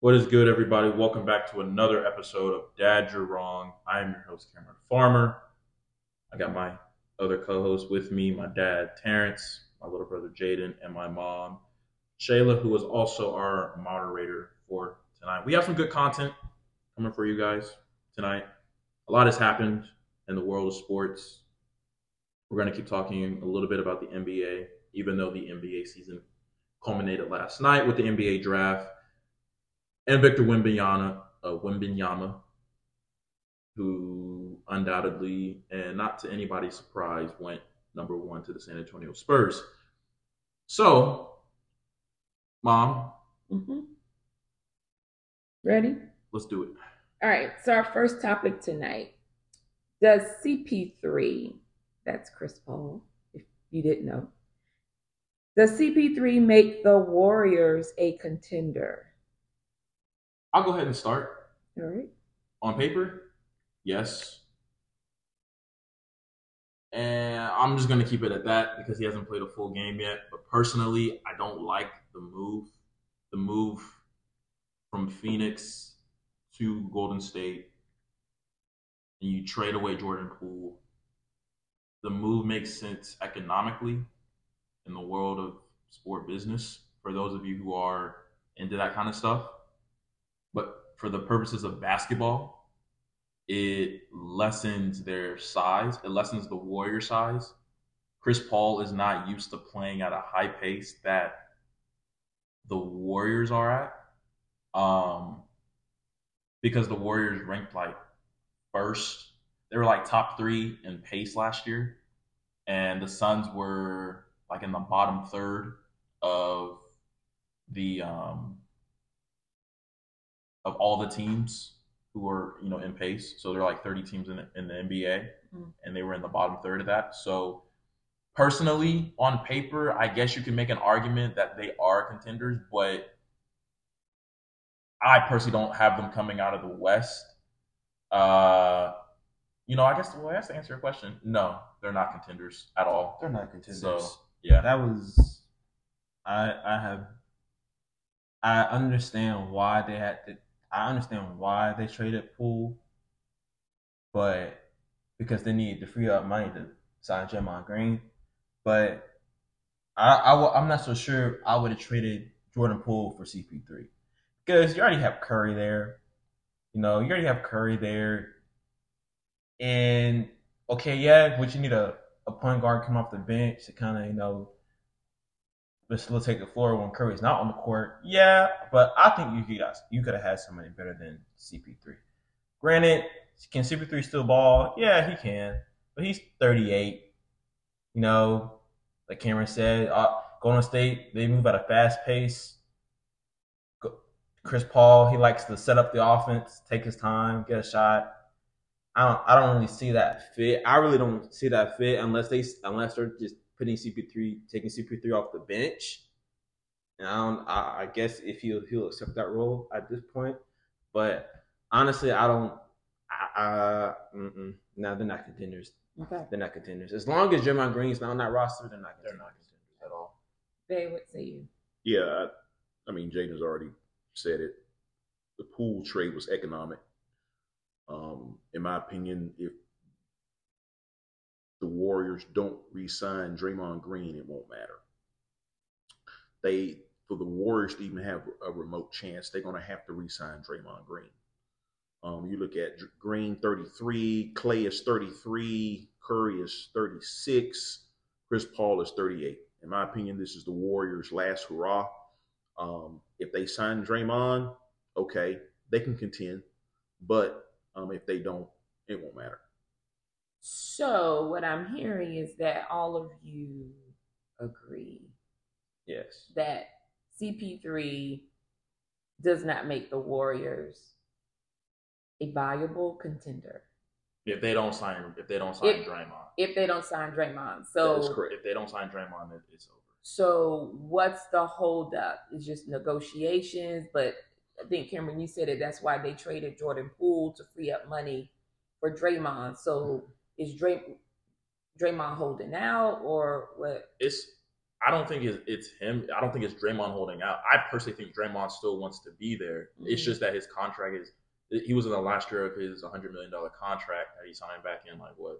What is good, everybody? Welcome back to another episode of Dad, You're Wrong. I am your host, Cameron Farmer. I got my other co host with me, my dad, Terrence, my little brother, Jaden, and my mom, Shayla, who is also our moderator for tonight. We have some good content coming for you guys tonight. A lot has happened in the world of sports. We're going to keep talking a little bit about the NBA, even though the NBA season culminated last night with the NBA draft and Victor Wembanyama, who undoubtedly, and not to anybody's surprise, went number one to the San Antonio Spurs. So, Mom, hmm Ready? let's do it. All right. So our first topic tonight: does CP3, that's Chris Paul, if you didn't know, does CP3 make the Warriors a contender? I'll go ahead and start. All right. On paper, yes. And I'm just going to keep it at that because he hasn't played a full game yet. But personally, I don't like the move. The move from Phoenix to Golden State, and you trade away Jordan Poole. The move makes sense economically in the world of sport business for those of you who are into that kind of stuff. But for the purposes of basketball, it lessens their size. It lessens the Warrior size. Chris Paul is not used to playing at a high pace that the Warriors are at. Because the Warriors ranked like first. They were like top three in pace last year. And the Suns were like in the bottom third of the of all the teams who were in pace. So there are like 30 teams in the NBA, and they were in the bottom third of that. So personally, on paper, I guess you can make an argument that they are contenders, but I personally don't have them coming out of the West. I guess to answer your question, no, they're not contenders at all. They're not contenders. So yeah, That was I understand why they had to. I understand why they traded Poole, but because they needed to free up money to sign Draymond Green. But I'm not so sure I would have traded Jordan Poole for CP3 because you already have Curry there. You already have Curry there, and okay, yeah, but you need a point guard come off the bench to kind of facilitate the floor when Curry's not on the court. Yeah, but I think you could have had somebody better than CP3. Granted, can CP3 still ball? Yeah, he can, but he's 38. Like Cameron said, Golden State, they move at a fast pace. Chris Paul, he likes to set up the offense, take his time, get a shot. I don't really see that fit. I really don't see that fit unless they're just putting CP3, taking CP3 off the bench. And I guess if he'll accept that role at this point. But honestly, I don't. No, they're not contenders. Okay. They're not contenders. As long as Draymond Green's not on that roster, they're not contenders at all. Babe, what say you? Yeah, I mean, Jaden's already said it. The Poole trade was economic. In my opinion, if the Warriors don't re-sign Draymond Green, it won't matter. For the Warriors to even have a remote chance, they're going to have to re-sign Draymond Green. You look at Green 33, Clay is 33, Curry is 36, Chris Paul is 38. In my opinion, this is the Warriors' last hurrah. If they sign Draymond, okay, they can contend. But if they don't, it won't matter. So what I'm hearing is that all of you agree Yes. that CP3 does not make the Warriors a viable contender if they don't sign Draymond, if they don't sign Draymond. That is So correct. if they don't sign Draymond, it's over. so what's the holdup? It's just negotiations, but I think Cameron, you said it. That's why they traded Jordan Poole to free up money for Draymond. So is Draymond holding out or what? I don't think it's him. I don't think it's Draymond holding out. I personally think Draymond still wants to be there. It's just that his contract is. He was in the last year of his $100 million contract that he signed back in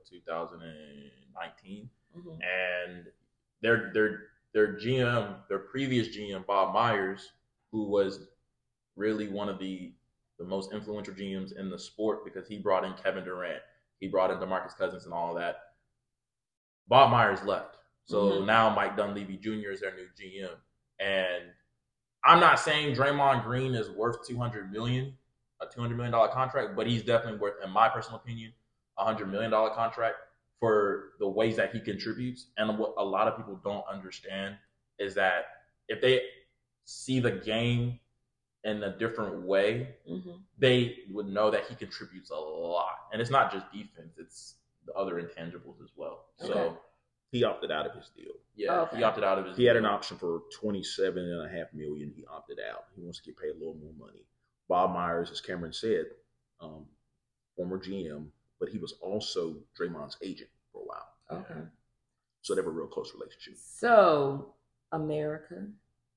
2019, and their GM, their previous GM, Bob Myers, who was really one of the most influential GMs in the sport because he brought in Kevin Durant, he brought in DeMarcus Cousins and all of that. Bob Myers left. So now Mike Dunleavy Jr. is their new GM. And I'm not saying Draymond Green is worth $200 million, a $200 million contract, but he's definitely worth, in my personal opinion, a $100 million contract for the ways that he contributes. And what a lot of people don't understand is that if they see the game in a different way, they would know that he contributes a lot. And it's not just defense, it's the other intangibles as well. Okay. So he opted out of his deal. Yeah, he opted out of his deal. He had an option for $27.5 million. He opted out. He wants to get paid a little more money. Bob Myers, as Cameron said, former GM, but he was also Draymond's agent for a while. Okay. So they have a real close relationship. So, America,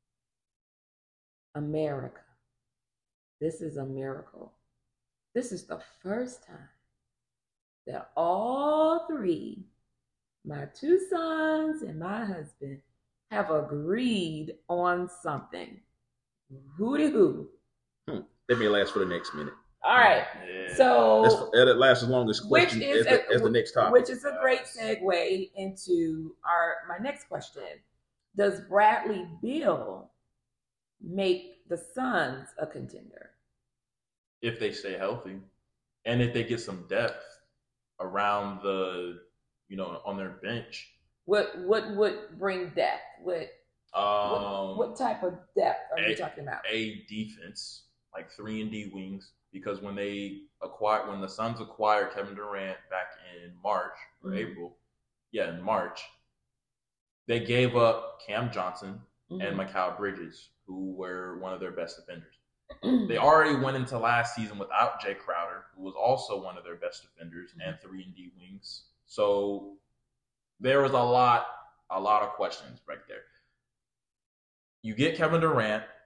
this is a miracle. This is the first time that all three, my two sons and my husband, have agreed on something. Hooty hoo. That may last for the next minute. All right. Yeah. So that lasts as long as question as the next topic. Which is a great segue into my next question. Does Bradley Beal make the Suns a contender? If they stay healthy and if they get some depth around on their bench. What would bring depth? What type of depth are you talking about? A defense, like 3-and-D wings, because when the Suns acquired Kevin Durant back in March or April, in March, they gave up Cam Johnson and Mikal Bridges, who were one of their best defenders. They already went into last season without Jay Crowder, who was also one of their best defenders and 3-and-D wings. So there was a lot of questions right there. You get Kevin Durant,